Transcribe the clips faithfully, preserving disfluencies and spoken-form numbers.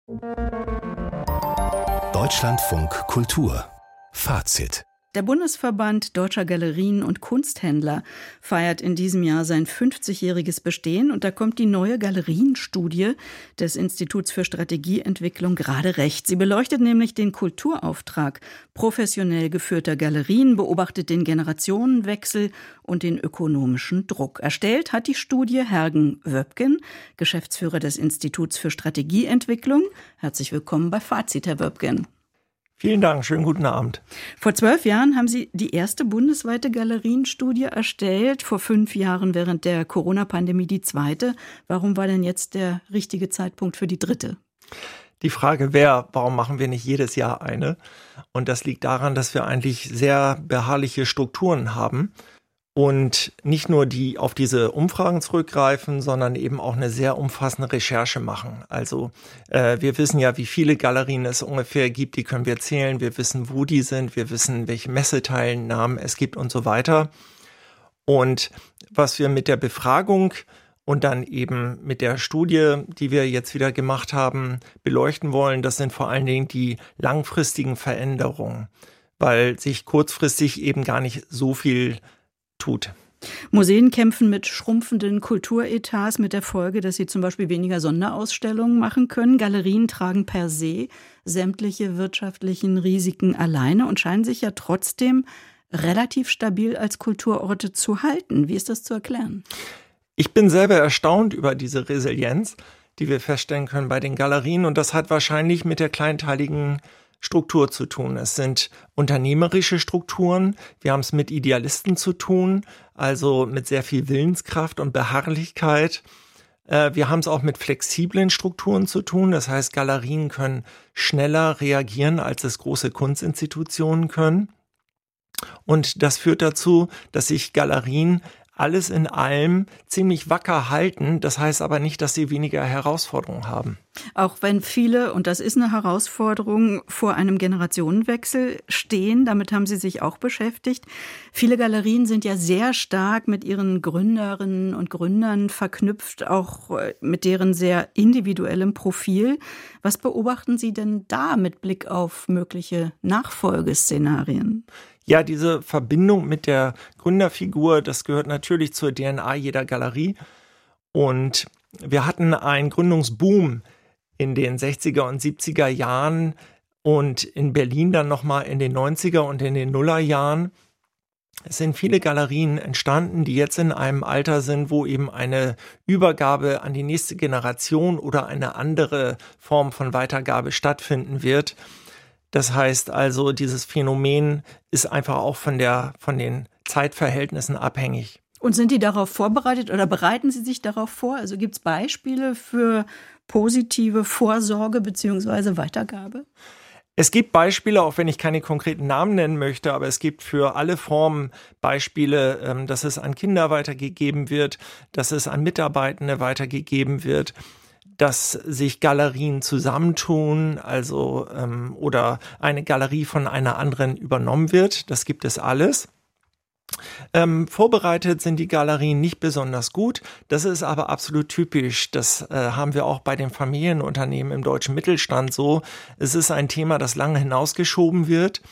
Deutschlandfunk Kultur Fazit. Der Bundesverband Deutscher Galerien und Kunsthändler feiert in diesem Jahr sein fünfzigjähriges Bestehen und da kommt die neue Galerienstudie des Instituts für Strategieentwicklung gerade recht. Sie beleuchtet nämlich den Kulturauftrag professionell geführter Galerien, beobachtet den Generationenwechsel und den ökonomischen Druck. Erstellt hat die Studie Hergen Wöpgen, Geschäftsführer des Instituts für Strategieentwicklung. Herzlich willkommen bei Fazit, Herr Wöpgen. Vielen Dank, schönen guten Abend. Vor zwölf Jahren haben Sie die erste bundesweite Galerienstudie erstellt, vor fünf Jahren während der Corona-Pandemie die zweite. Warum war denn jetzt der richtige Zeitpunkt für die dritte? Die Frage wäre, warum machen wir nicht jedes Jahr eine? Und das liegt daran, dass wir eigentlich sehr beharrliche Strukturen haben und nicht nur die auf diese Umfragen zurückgreifen, sondern eben auch eine sehr umfassende Recherche machen. Also äh, wir wissen ja, wie viele Galerien es ungefähr gibt, die können wir zählen. Wir wissen, wo die sind, wir wissen, welche Messeteilnahmen es gibt und so weiter. Und was wir mit der Befragung und dann eben mit der Studie, die wir jetzt wieder gemacht haben, beleuchten wollen, das sind vor allen Dingen die langfristigen Veränderungen, weil sich kurzfristig eben gar nicht so viel tut. Museen kämpfen mit schrumpfenden Kulturetats mit der Folge, dass sie zum Beispiel weniger Sonderausstellungen machen können. Galerien tragen per se sämtliche wirtschaftlichen Risiken alleine und scheinen sich ja trotzdem relativ stabil als Kulturorte zu halten. Wie ist das zu erklären? Ich bin selber erstaunt über diese Resilienz, die wir feststellen können bei den Galerien. Und das hat wahrscheinlich mit der kleinteiligen Struktur zu tun. Es sind unternehmerische Strukturen. Wir haben es mit Idealisten zu tun, also mit sehr viel Willenskraft und Beharrlichkeit. Wir haben es auch mit flexiblen Strukturen zu tun. Das heißt, Galerien können schneller reagieren, als es große Kunstinstitutionen können. Und das führt dazu, dass sich Galerien alles in allem ziemlich wacker halten. Das heißt aber nicht, dass sie weniger Herausforderungen haben. Auch wenn viele, und das ist eine Herausforderung, vor einem Generationenwechsel stehen, damit haben Sie sich auch beschäftigt. Viele Galerien sind ja sehr stark mit ihren Gründerinnen und Gründern verknüpft, auch mit deren sehr individuellem Profil. Was beobachten Sie denn da mit Blick auf mögliche Nachfolgeszenarien? Ja, diese Verbindung mit der Gründerfigur, das gehört natürlich zur D N A jeder Galerie. Und wir hatten einen Gründungsboom in den sechziger und siebziger Jahren und in Berlin dann nochmal in den neunziger und in den Nullerjahren. Es sind viele Galerien entstanden, die jetzt in einem Alter sind, wo eben eine Übergabe an die nächste Generation oder eine andere Form von Weitergabe stattfinden wird. Das heißt also, dieses Phänomen ist einfach auch von der, von den Zeitverhältnissen abhängig. Und sind die darauf vorbereitet oder bereiten Sie sich darauf vor? Also gibt es Beispiele für positive Vorsorge bzw. Weitergabe? Es gibt Beispiele, auch wenn ich keine konkreten Namen nennen möchte, aber es gibt für alle Formen Beispiele, dass es an Kinder weitergegeben wird, dass es an Mitarbeitende weitergegeben wird, dass sich Galerien zusammentun, also ähm, oder eine Galerie von einer anderen übernommen wird. Das gibt es alles. Ähm, vorbereitet sind die Galerien nicht besonders gut. Das ist aber absolut typisch. Das äh, haben wir auch bei den Familienunternehmen im deutschen Mittelstand so. Es ist ein Thema, das lange hinausgeschoben wird.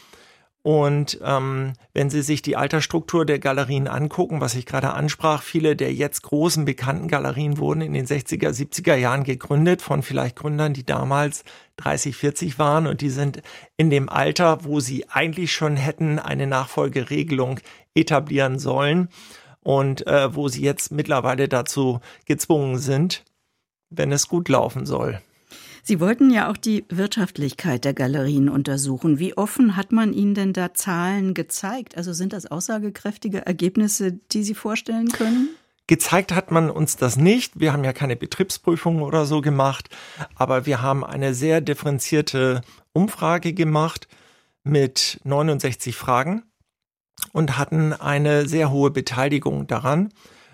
Und ähm, wenn Sie sich die Altersstruktur der Galerien angucken, was ich gerade ansprach, viele der jetzt großen bekannten Galerien wurden in den sechziger, siebziger Jahren gegründet von vielleicht Gründern, die damals dreißig, vierzig waren und die sind in dem Alter, wo sie eigentlich schon hätten eine Nachfolgeregelung etablieren sollen und äh, wo sie jetzt mittlerweile dazu gezwungen sind, wenn es gut laufen soll. Sie wollten ja auch die Wirtschaftlichkeit der Galerien untersuchen. Wie offen hat man Ihnen denn da Zahlen gezeigt? Also sind das aussagekräftige Ergebnisse, die Sie vorstellen können? Gezeigt hat man uns das nicht. Wir haben ja keine Betriebsprüfungen oder so gemacht, aber wir haben eine sehr differenzierte Umfrage gemacht mit neunundsechzig Fragen und hatten eine sehr hohe Beteiligung daran.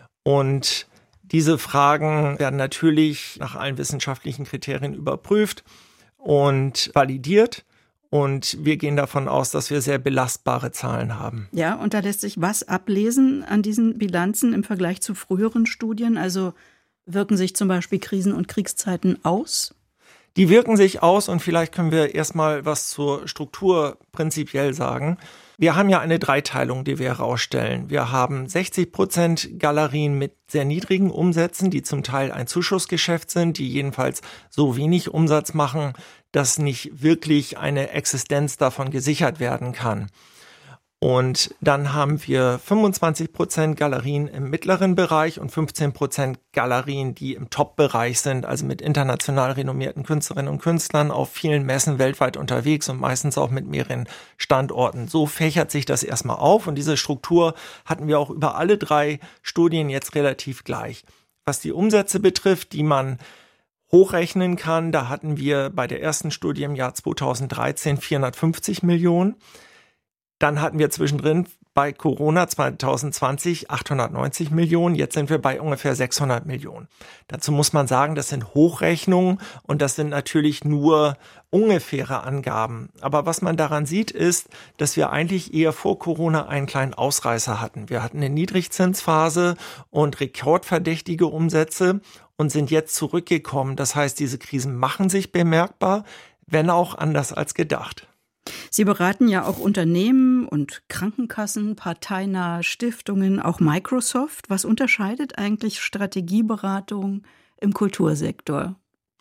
Und diese Fragen werden natürlich nach allen wissenschaftlichen Kriterien überprüft und validiert. Und wir gehen davon aus, dass wir sehr belastbare Zahlen haben. Ja, und da lässt sich was ablesen an diesen Bilanzen im Vergleich zu früheren Studien? Also wirken sich zum Beispiel Krisen- und Kriegszeiten aus? Die wirken sich aus und vielleicht können wir erstmal was zur Struktur prinzipiell sagen. Wir haben ja eine Dreiteilung, die wir herausstellen. Wir haben sechzig Prozent Galerien mit sehr niedrigen Umsätzen, die zum Teil ein Zuschussgeschäft sind, die jedenfalls so wenig Umsatz machen, dass nicht wirklich eine Existenz davon gesichert werden kann. Und dann haben wir fünfundzwanzig Prozent Galerien im mittleren Bereich und fünfzehn Prozent Galerien, die im Top-Bereich sind, also mit international renommierten Künstlerinnen und Künstlern auf vielen Messen weltweit unterwegs und meistens auch mit mehreren Standorten. So fächert sich das erstmal auf und diese Struktur hatten wir auch über alle drei Studien jetzt relativ gleich. Was die Umsätze betrifft, die man hochrechnen kann, da hatten wir bei der ersten Studie im Jahr zweitausenddreizehn vierhundertfünfzig Millionen. Dann hatten wir zwischendrin bei Corona zwanzig zwanzig achthundertneunzig Millionen, jetzt sind wir bei ungefähr sechshundert Millionen. Dazu muss man sagen, das sind Hochrechnungen und das sind natürlich nur ungefähre Angaben. Aber was man daran sieht, ist, dass wir eigentlich eher vor Corona einen kleinen Ausreißer hatten. Wir hatten eine Niedrigzinsphase und rekordverdächtige Umsätze und sind jetzt zurückgekommen. Das heißt, diese Krisen machen sich bemerkbar, wenn auch anders als gedacht. Sie beraten ja auch Unternehmen und Krankenkassen, parteinahe Stiftungen, auch Microsoft. Was unterscheidet eigentlich Strategieberatung im Kultursektor?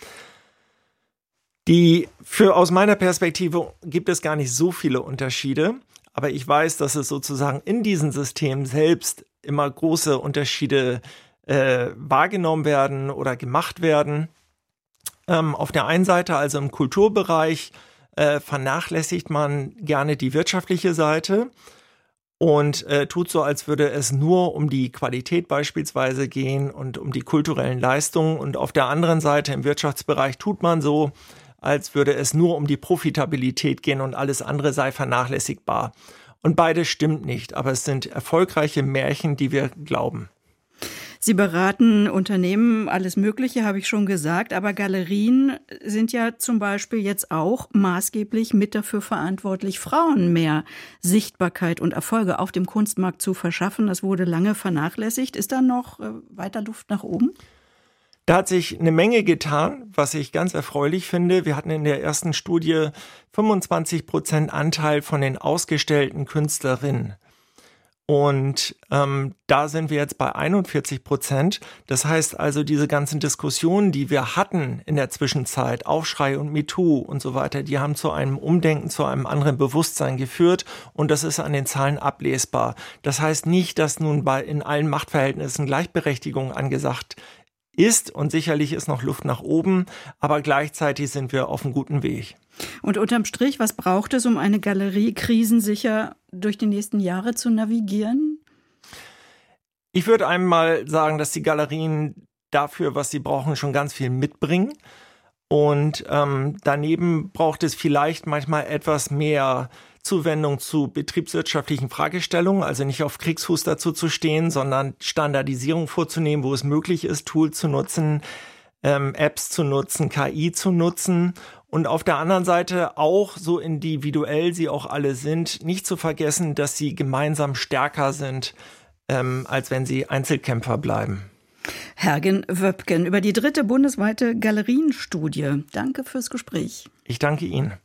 Die, für, aus meiner Perspektive gibt es gar nicht so viele Unterschiede, aber ich weiß, dass es sozusagen in diesen Systemen selbst immer große Unterschiede äh, wahrgenommen werden oder gemacht werden. Ähm, auf der einen Seite, also im Kulturbereich, Äh, vernachlässigt man gerne die wirtschaftliche Seite und äh, tut so, als würde es nur um die Qualität beispielsweise gehen und um die kulturellen Leistungen. Und auf der anderen Seite im Wirtschaftsbereich tut man so, als würde es nur um die Profitabilität gehen und alles andere sei vernachlässigbar. Und beides stimmt nicht, aber es sind erfolgreiche Märchen, die wir glauben. Sie beraten Unternehmen, alles Mögliche, habe ich schon gesagt, aber Galerien sind ja zum Beispiel jetzt auch maßgeblich mit dafür verantwortlich, Frauen mehr Sichtbarkeit und Erfolge auf dem Kunstmarkt zu verschaffen. Das wurde lange vernachlässigt. Ist da noch äh, weiter Luft nach oben? Da hat sich eine Menge getan, was ich ganz erfreulich finde. Wir hatten in der ersten Studie fünfundzwanzig Prozent Anteil von den ausgestellten Künstlerinnen. Und ähm, da sind wir jetzt bei einundvierzig Prozent. Das heißt also, diese ganzen Diskussionen, die wir hatten in der Zwischenzeit, Aufschrei und MeToo und so weiter, die haben zu einem Umdenken, zu einem anderen Bewusstsein geführt und das ist an den Zahlen ablesbar. Das heißt nicht, dass nun bei in allen Machtverhältnissen Gleichberechtigung angesagt ist und sicherlich ist noch Luft nach oben, aber gleichzeitig sind wir auf einem guten Weg. Und unterm Strich, was braucht es, um eine Galerie krisensicher durch die nächsten Jahre zu navigieren? Ich würde einmal sagen, dass die Galerien dafür, was sie brauchen, schon ganz viel mitbringen. Und ähm, daneben braucht es vielleicht manchmal etwas mehr Zuwendung zu betriebswirtschaftlichen Fragestellungen, also nicht auf Kriegsfuß dazu zu stehen, sondern Standardisierung vorzunehmen, wo es möglich ist, Tools zu nutzen, ähm, Apps zu nutzen, K I zu nutzen. Und auf der anderen Seite auch, so individuell sie auch alle sind, nicht zu vergessen, dass sie gemeinsam stärker sind, ähm, als wenn sie Einzelkämpfer bleiben. Hergen Wöpken über die dritte bundesweite Galerienstudie. Danke fürs Gespräch. Ich danke Ihnen.